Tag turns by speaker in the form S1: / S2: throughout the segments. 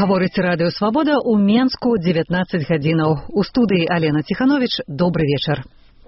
S1: Гаворыць радыё «Свабода» ў Менску 19 гадзінаў. У студыі Алена Ціхановіч. Добры вечар.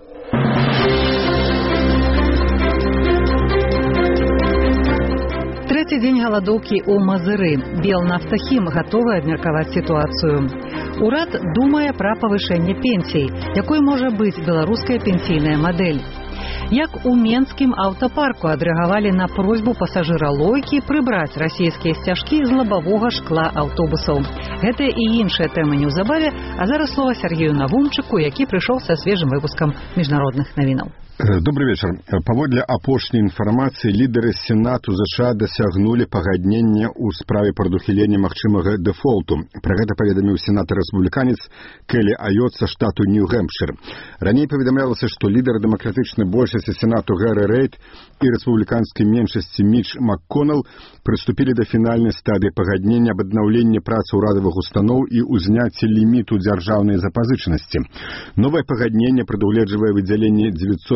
S1: Трэці дзень галадоўкі ў Мазыры. Белнафтахім гатовы абмеркаваць сітуацыю. Урад думае пра павышэнне пенсій. Якой можа быць беларуская пенсійная мадэль? Як у менскім аўтапарку адрэагавалі на просьбу пасажыра Лойкі прыбраць расійскія сцяжкі з лабавога шкла аўтобусаў. Гэтыя і іншыя тэмы неўзабаве, а зараз слова Сергею Навумчыку, які прыйшоў са свежым выпускам міжнародных навінаў.
S2: Добрый вечер. Паводле апошняй інфармацыі, лідары Сенату ЗША дасягнулі пагаднення ў справе прадухілення магчымага дэфолту. Пра гэта паведаміў сенатар-рэспубліканец Келі Айот са штату Нью-Гэмпшир. Раней паведамлялася, што лідар дэмакратычнай большасці Сенату Гэри Рейд і рэспубліканскай меншасці Міч МакКоннелл прыступілі да фінальнай стадыі пагаднення аб аднаўленні працы ўрадавых устаноў і ўзняцці ліміту дзяржаўнай запазычанасці. Новае пагадненне прадугледжвае выдзяленне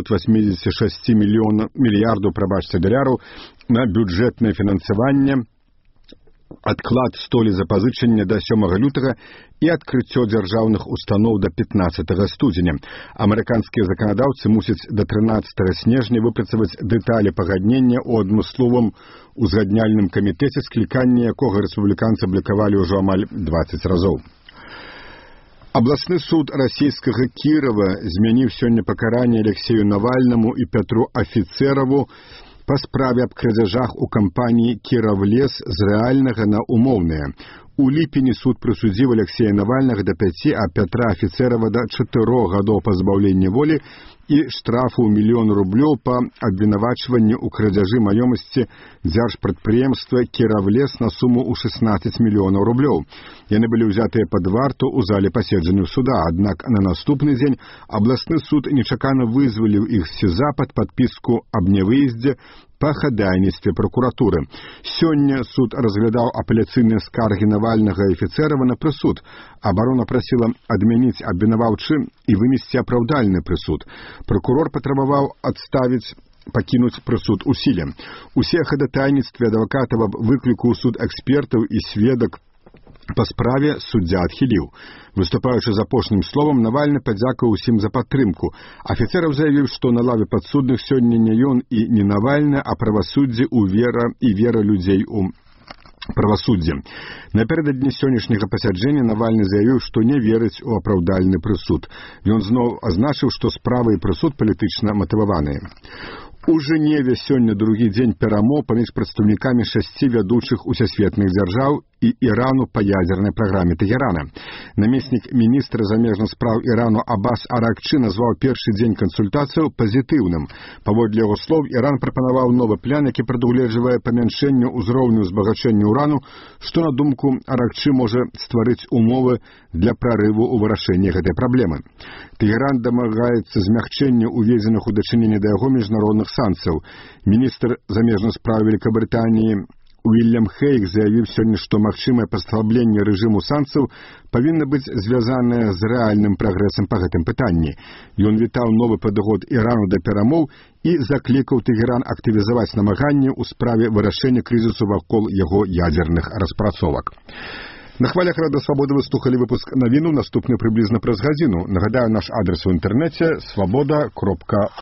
S2: 986 мільярдаў даляраў на бюджэтнае фінансаванне, адклад столі запазычання да 7 лютага і адкрыццё дзяржаўных устаноў да 15 студзеня. Амерыканскія заканадаўцы мусяць да 13 снежня выпрацаваць дэталі пагаднення ў адмысловым узгадняльным камітэце, скліканне якога рэспубліканцы блакавалі ўжо амаль 20 разоў. Абласны суд расійскага Кірова змяніў сёння пакаранне Алексею Навальнаму і Пятру Афіцэраву па справе аб крадзяжах у кампаніі «Кіравлес» з рэальнага на умоўнае. У ліпені суд прысудзіў Алексея Навальнага да 5, а Пятра Афіцэрава да 4 гадоў пазбаўлення волі і штрафу ў 1 000 000 рублёў па абвінавачванні ў крадзяжы маёмасці дзяржпрадпрыемства «Кіравлес» на суму ў 16 мільёнаў рублёў. Яны былі ўзятыя пад варту ў зале паседжанняў суда, аднак на наступны дзень абласны суд нечакана вызваліў іх з СІЗА пад падпіску аб нявыездзе па хадайніцтве пракуратуры. Сёння суд разглядаў апеляцыйныя скаргі Навальнага і Афіцэрава на прысуд. Абарона прасіла адмяніць абвінаваўчы і вынесці апраўдальны прысуд. Пракурор патрабаваў пакінуць прысуд у сіле. Усе хадайніцтвы адвакатаў аб выкліку ў суд экспертаў і сведак па справе суддзя адхіліў. Выступаючы з апошнім словам, Навальны падзякаваў усім за падтрымку. Афіцэраў заявіў, што на лаве падсудных сёння не ён і не Навальны, а правасуддзе і вера людзей у правасуддзе. Напярэдадні сённяшняга пасяджэння Навальны заявіў, што не верыць у апраўдальны прысуд. Ён зноў азначыў, што справа і прысуд палітычна матываваныя. У Жэневе сёння другі дзень перамоў паміж прадстаўнікамі 6 вядучых усесветных дзяржаў і Ірану па ядзернай праграме Тэгерана. Намеснік міністра замежных спраў Ірану Аббас Аракчы назваў першы дзень кансультацыяў пазітыўным. Паводле яго слоў, Іран прапанаваў новы план, які прадугледжвае памяншэнне ўзроўню збагачэння ўрану, што, на думку Аракчы, можа стварыць умовы для прарыву ў вырашэнні гэтай праблемы. Тэгеран дамагаецца змягчэння уведзеных у дачыненне да яго міжнародных санкцыяў. Міністр замежных спраў Вялікабрытаніі Уильям Хейг заявіў сёння, што магчымае паслабленне рэжыму санкцыяў павінна быць звязанае з рэальным прагрэсам па гэтым пытанні. Ён вітаў новы падыход Ірану да перамоў і заклікаў Тэгеран актывізаваць намаганні ў справе вырашэння крызісу вакол яго ядзерных распрацовак. На хвалях Радыё Свабода вы слухалі выпуск навіну, наступны прыблізна праз гадзіну. Нагадаю, наш адрес у інтэрнэце – swaboda.org.